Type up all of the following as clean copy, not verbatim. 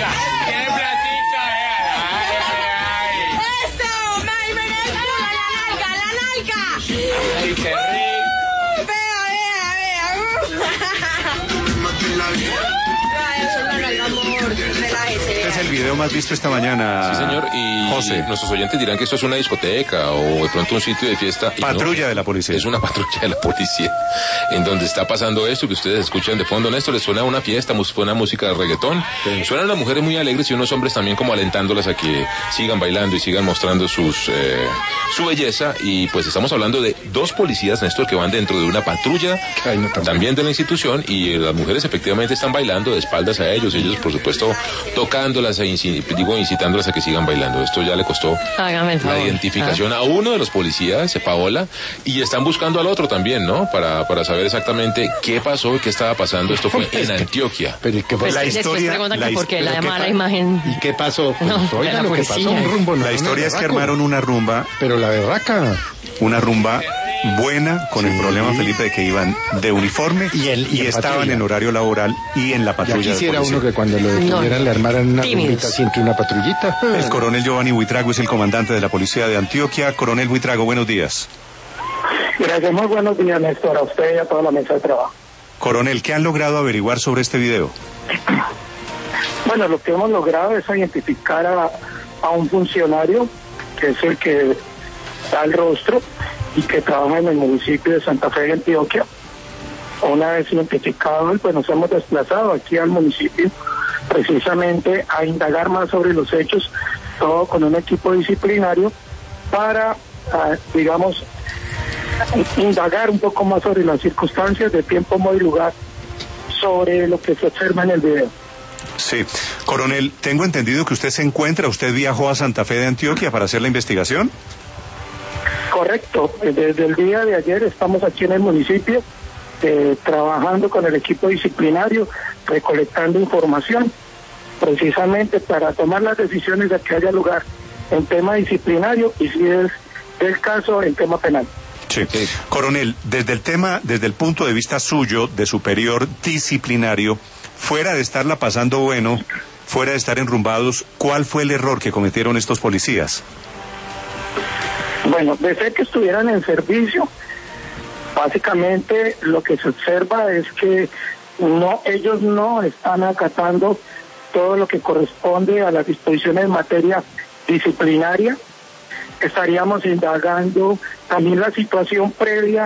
platica. Tiene platica, ¡Eso! ¡May Venezuela! ¡La nalga! ay, qué rico. Este es el video más visto esta mañana. Sí, señor, y José. nuestros oyentes dirán que esto es una discoteca o de pronto un sitio de fiesta. Patrulla de la policía. Es una patrulla de la policía en donde está pasando esto que ustedes escuchan de fondo. Néstor, les suena una fiesta, suena música de reggaetón. Sí. Suenan las mujeres muy alegres y unos hombres también como alentándolas a que sigan bailando y sigan mostrando su belleza. Y pues estamos hablando de dos policías, Néstor, que van dentro de una patrulla también de la institución, y las mujeres efectivamente están bailando de espaldas a ellos por supuesto tocándolas e incitándolas a que sigan bailando. Esto ya le costó la identificación a uno de los policías, Paola, y están buscando al otro también, ¿no? Para saber exactamente qué pasó y qué estaba pasando. Esto fue en Antioquia. Pero ¿y qué fue? La historia, ¿por qué la mala imagen? ¿Y qué pasó? Pues, no, oiga, lo que pasó, un rumbo. La historia es que armaron una rumba. Pero la berraca. Una rumba buena, con el problema, Felipe, de que iban de uniforme y estaban en horario laboral y en la patrulla. Ya quisiera uno que cuando lo detuvieran le armaran una rumbita así entre una patrullita. El coronel Giovanni Buitrago es el comandante de la policía de Antioquia. Coronel Buitrago, buenos días. Gracias, muy buenos días, Néstor, a usted y a toda la mesa de trabajo. Coronel, ¿qué han logrado averiguar sobre este video? Bueno, lo que hemos logrado es identificar a un funcionario, que es el que da el rostro y que trabaja en el municipio de Santa Fe de Antioquia. Una vez identificado, pues nos hemos desplazado aquí al municipio precisamente a indagar más sobre los hechos, todo con un equipo disciplinario para, digamos, indagar un poco más sobre las circunstancias de tiempo, modo y lugar sobre lo que se observa en el video. Sí. Coronel, tengo entendido que usted viajó a Santa Fe de Antioquia para hacer la investigación. Correcto, desde el día de ayer estamos aquí en el municipio trabajando con el equipo disciplinario, recolectando información, precisamente para tomar las decisiones de que haya lugar en tema disciplinario y si es el caso en tema penal. Sí. Coronel, desde el punto de vista suyo, de superior disciplinario, fuera de estarla pasando bueno, fuera de estar enrumbados, ¿cuál fue el error que cometieron estos policías? Bueno, desde que estuvieran en servicio, básicamente lo que se observa es que ellos no están acatando todo lo que corresponde a las disposiciones en materia disciplinaria. Estaríamos indagando también la situación previa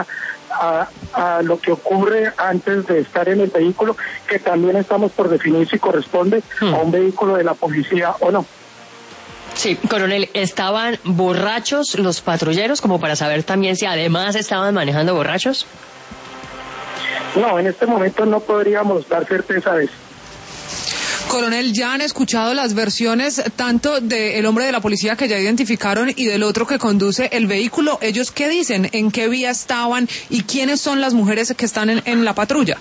a lo que ocurre antes de estar en el vehículo, que también estamos por definir si corresponde a un vehículo de la policía o no. Sí, coronel, ¿estaban borrachos los patrulleros, como para saber también si además estaban manejando borrachos? No, en este momento no podríamos dar certeza de eso. Coronel, ya han escuchado las versiones tanto del hombre de la policía que ya identificaron y del otro que conduce el vehículo. ¿Ellos qué dicen? ¿En qué vía estaban? ¿Y quiénes son las mujeres que están en la patrulla?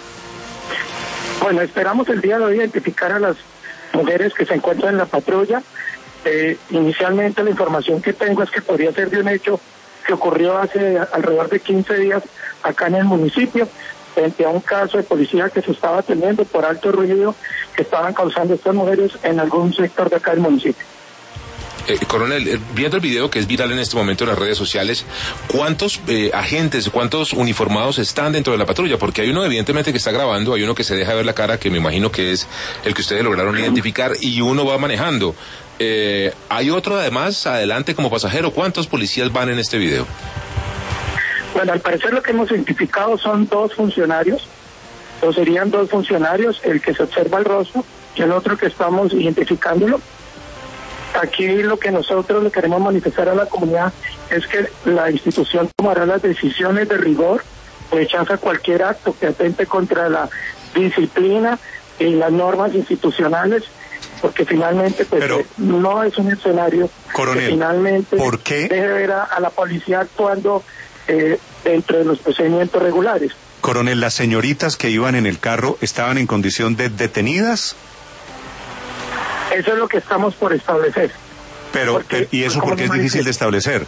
Bueno, esperamos el día de hoy identificar a las mujeres que se encuentran en la patrulla. Inicialmente la información que tengo es que podría ser de un hecho que ocurrió hace alrededor de 15 días acá en el municipio, frente a un caso de policía que se estaba teniendo por alto ruido que estaban causando estas mujeres en algún sector de acá del municipio. Coronel, viendo el video que es viral en este momento en las redes sociales, ¿cuántos agentes, cuántos uniformados están dentro de la patrulla? Porque hay uno evidentemente que está grabando, hay uno que se deja ver la cara, que me imagino que es el que ustedes lograron identificar, y uno va manejando. Hay otro además adelante como pasajero. ¿Cuántos policías van en este video? Bueno, al parecer lo que hemos identificado son dos funcionarios, o serían dos funcionarios, el que se observa el rostro y el otro que estamos identificándolo. Aquí lo que nosotros le queremos manifestar a la comunidad es que la institución tomará las decisiones de rigor, rechaza cualquier acto que atente contra la disciplina y las normas institucionales, porque finalmente pues no es un escenario, coronel, que finalmente deje ver a la policía actuando dentro de los procedimientos regulares. Coronel, ¿las señoritas que iban en el carro estaban en condición de detenidas? Eso es lo que estamos por establecer. ¿Y eso por qué es difícil de establecer?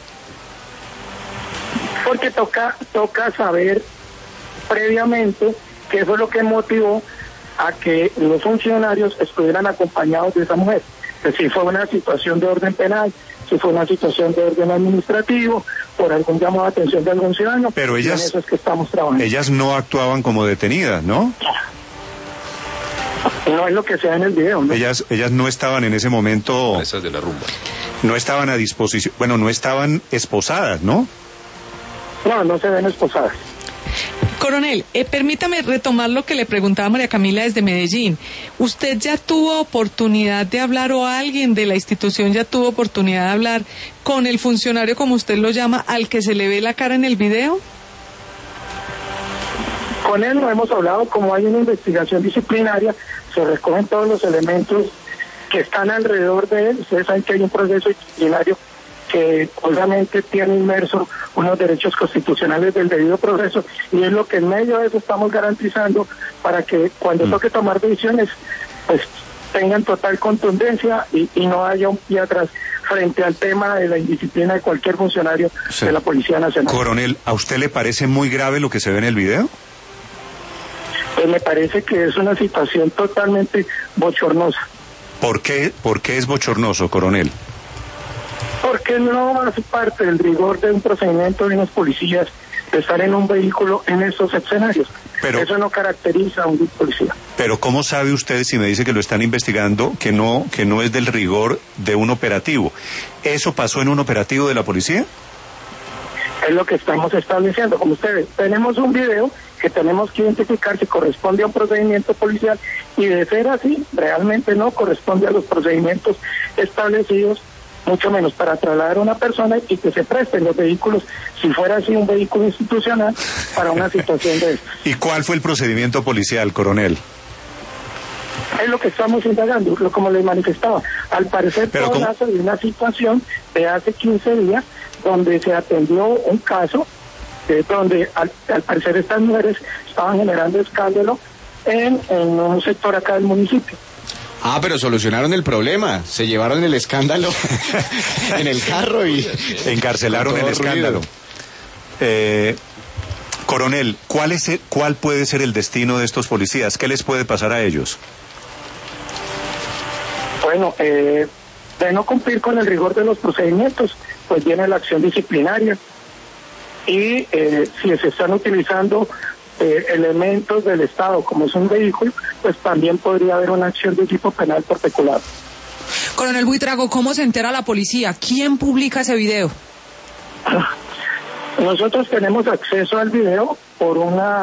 Porque toca saber previamente qué fue lo que motivó a que los funcionarios estuvieran acompañados de esa mujer. Si fue una situación de orden penal, si fue una situación de orden administrativo, por algún llamado de atención de algún ciudadano. Pero ellas, en eso es que estamos trabajando. Ellas no actuaban como detenidas, ¿no? No es lo que se ve en el video, ¿no? Ellas no estaban en ese momento... Esas de la rumba. No estaban a disposición, bueno, no estaban esposadas, ¿no? No se ven esposadas. Coronel, permítame retomar lo que le preguntaba María Camila desde Medellín. ¿Usted ya tuvo oportunidad de hablar o alguien de la institución ya tuvo oportunidad de hablar con el funcionario, como usted lo llama, al que se le ve la cara en el video? Con él no hemos hablado, como hay una investigación disciplinaria, se recogen todos los elementos que están alrededor de él. Ustedes saben que hay un proceso disciplinario que obviamente tiene inmerso unos derechos constitucionales del debido proceso, y es lo que en medio de eso estamos garantizando para que cuando toque tomar decisiones pues tengan total contundencia y no haya un pie atrás frente al tema de la indisciplina de cualquier funcionario de la Policía Nacional. Coronel, ¿a usted le parece muy grave lo que se ve en el video? Pues me parece que es una situación totalmente bochornosa. ¿Por qué es bochornoso, coronel? Porque no hace parte del rigor de un procedimiento de unos policías de estar en un vehículo en esos escenarios. Pero eso no caracteriza a un policía. Pero ¿cómo sabe usted, si me dice que lo están investigando, que no es del rigor de un operativo? ¿Eso pasó en un operativo de la policía? Es lo que estamos estableciendo. Como ustedes, tenemos un video que tenemos que identificar si corresponde a un procedimiento policial, y de ser así, realmente no corresponde a los procedimientos establecidos, mucho menos para trasladar a una persona y que se presten los vehículos, si fuera así un vehículo institucional, para una situación de esto. ¿Y cuál fue el procedimiento policial, coronel? Es lo que estamos indagando, como les manifestaba. Al parecer todo nace de una situación de hace 15 días, donde se atendió un caso, donde al parecer estas mujeres estaban generando escándalo en un sector acá del municipio. Ah, pero solucionaron el problema, se llevaron el escándalo en el carro y encarcelaron el escándalo. Coronel, ¿cuál puede ser el destino de estos policías? ¿Qué les puede pasar a ellos? Bueno, de no cumplir con el rigor de los procedimientos, pues viene la acción disciplinaria, y si se están utilizando elementos del Estado como es un vehículo, pues también podría haber una acción de tipo penal por peculado. Coronel Buitrago, ¿cómo se entera la policía? ¿Quién publica ese video? Nosotros tenemos acceso al video por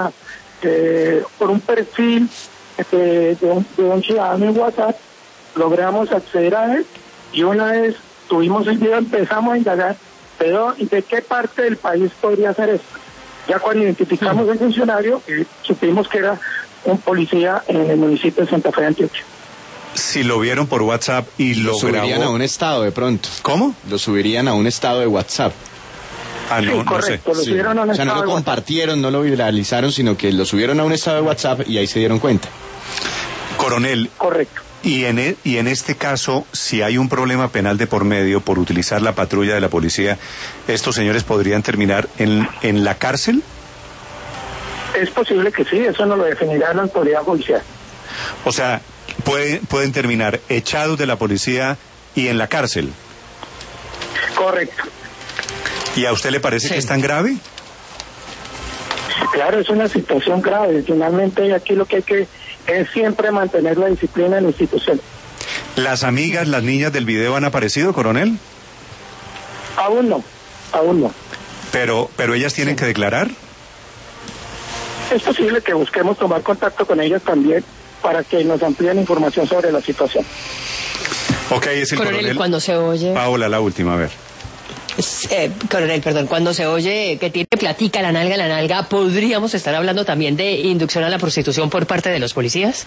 un perfil de un ciudadano en WhatsApp. Logramos acceder a él, y una vez tuvimos el video empezamos a indagar, pero ¿de qué parte del país podría hacer esto? Ya cuando identificamos el funcionario, supimos que era un policía en el municipio de Santa Fe de Antioquia. Si lo vieron por WhatsApp y lo subirían grabó... a un estado de pronto. ¿Cómo? Lo subirían a un estado de WhatsApp. Ah, no, sí, correcto, no sé. Lo subieron a un estado no lo compartieron, no lo viralizaron, sino que lo subieron a un estado de WhatsApp y ahí se dieron cuenta. Coronel. Correcto. Y en este caso, si hay un problema penal de por medio por utilizar la patrulla de la policía, ¿estos señores podrían terminar en la cárcel? Es posible que sí, eso no lo definirá la autoridad judicial. O sea, pueden terminar echados de la policía y en la cárcel. Correcto. ¿Y a usted le parece que es tan grave? Claro, es una situación grave. Finalmente aquí lo que hay que es siempre mantener la disciplina en la institución. ¿Las amigas, las niñas del video han aparecido, coronel? Aún no. Pero ellas tienen que declarar. Es posible que busquemos tomar contacto con ellas también para que nos amplíen información sobre la situación. Ok, es el coronel. Cuando se oye... Paola, la última, a ver. Coronel, perdón, cuando se oye que tiene platica la nalga, ¿podríamos estar hablando también de inducción a la prostitución por parte de los policías?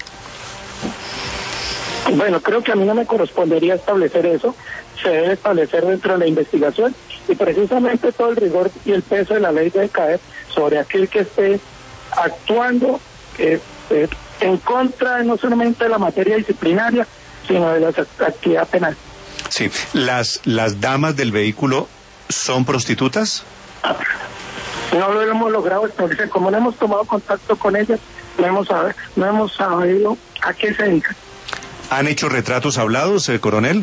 Bueno, creo que a mí no me correspondería establecer eso, se debe establecer dentro de la investigación, y precisamente todo el rigor y el peso de la ley debe caer sobre aquel que esté actuando en contra no solamente de la materia disciplinaria, sino de la actividad penal. Sí, ¿las damas del vehículo son prostitutas? No lo hemos logrado establecer. Como no hemos tomado contacto con ellas, no hemos sabido a qué se dedican. ¿Han hecho retratos hablados, coronel?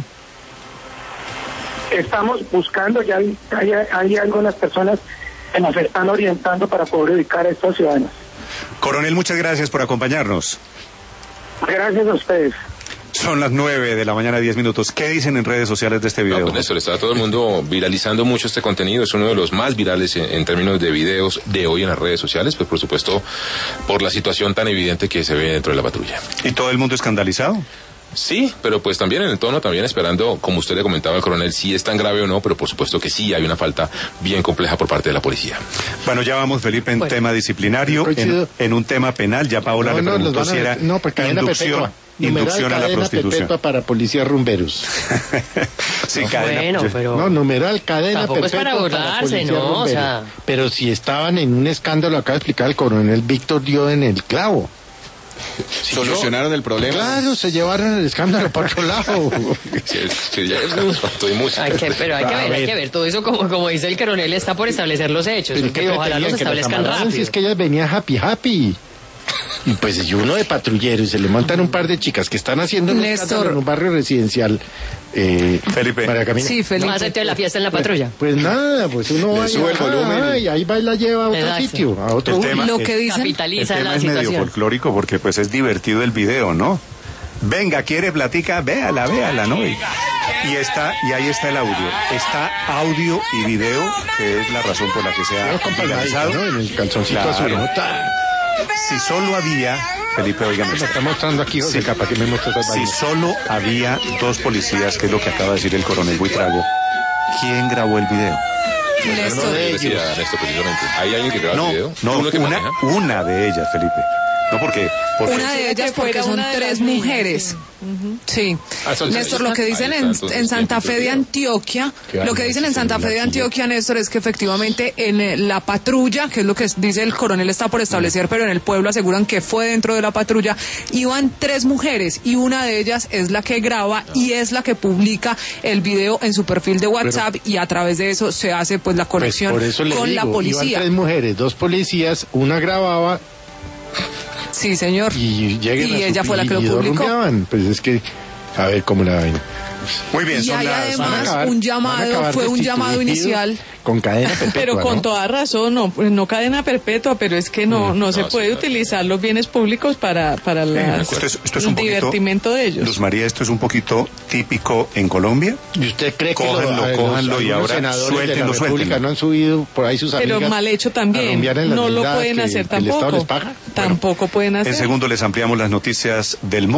Estamos buscando, ya hay algunas personas que nos están orientando para poder ubicar a estos ciudadanos. Coronel, muchas gracias por acompañarnos. Gracias a ustedes. Son las 9 de la mañana, 10 minutos. ¿Qué dicen en redes sociales de este video? No, pues Néstor, está todo el mundo viralizando mucho este contenido. Es uno de los más virales en términos de videos de hoy en las redes sociales, pues por supuesto por la situación tan evidente que se ve dentro de la patrulla. ¿Y todo el mundo escandalizado? Sí, pero pues también en el tono, también esperando, como usted le comentaba al coronel, si es tan grave o no, pero por supuesto que sí hay una falta bien compleja por parte de la policía. Bueno, ya vamos, Felipe, en tema disciplinario, en un tema penal. Ya Paola le preguntó si era inducción a la prostitución. Perpetua para policías rumberos. Sí, Bueno, pero... No, numeral cadena tampoco perpetua es para burlarse, policías ¿no? O rumberos. sea... Pero si estaban en un escándalo, acaba de explicar el coronel Víctor, dio en el clavo. ¿Solucionaron el problema? Claro, se llevaron el escándalo para otro lado. Pero hay que ver todo eso, como dice el coronel, está por establecer los hechos. Pero Que ojalá los establezcan rápido. Si es que ellas venían happy. Y pues y uno de patrullero y se le montan un par de chicas que están haciendo un escándalo en un barrio residencial. Felipe. María Camila. Sí, Felipe. Más de la fiesta en la patrulla. Pues nada, pues uno va sube el volumen. y ahí va y la lleva a otro sitio, a otro Lo que dicen, el capitaliza tema la es situación. medio folclórico porque pues es divertido el video, ¿no? Venga, quiere platica, véala, ¿no? Y ahí está el audio. Está audio y video, que es la razón por la que se ha viralizado, ¿no? En el calzoncito azul, ¿no? Si solo había, Felipe, oígame. Me está mostrando aquí, José, capaz que me muestra esas Si vainas. solo había 2 policías, que es lo que acaba de decir el coronel Buitrago, ¿quién grabó el video? Néstor, precisamente. ¿Hay alguien que graba el video? No, una de ellas, Felipe. No, porque una de ellas porque son 3 mujeres. Sí. Néstor, lo que dicen en Santa Fe de Antioquia, Néstor, es que efectivamente en la patrulla, que es lo que dice el coronel está por establecer, pero en el pueblo aseguran que fue dentro de la patrulla, iban 3 mujeres y una de ellas es la que graba y es la que publica el video en su perfil de WhatsApp y a través de eso se hace pues la conexión con la policía. Iban 3 mujeres, 2 policías, una grababa. Sí, señor. Y ella fue la que lo publicó. Pues es que, a ver cómo la vaina. Muy bien, y hay además un llamado inicial. Con cadena perpetua. Pero con toda razón, no cadena perpetua, pero es que no se puede utilizar los bienes públicos para el divertimento de ellos. Luz María, esto es un poquito típico en Colombia. ¿Y usted cree que cójanlo y ahora suéltenlo? ¿No han subido por ahí sus amigas? Pero mal hecho también. No lo pueden hacer tampoco. ¿El Estado les paga? Tampoco pueden hacer. En segundo les ampliamos las noticias del mundo.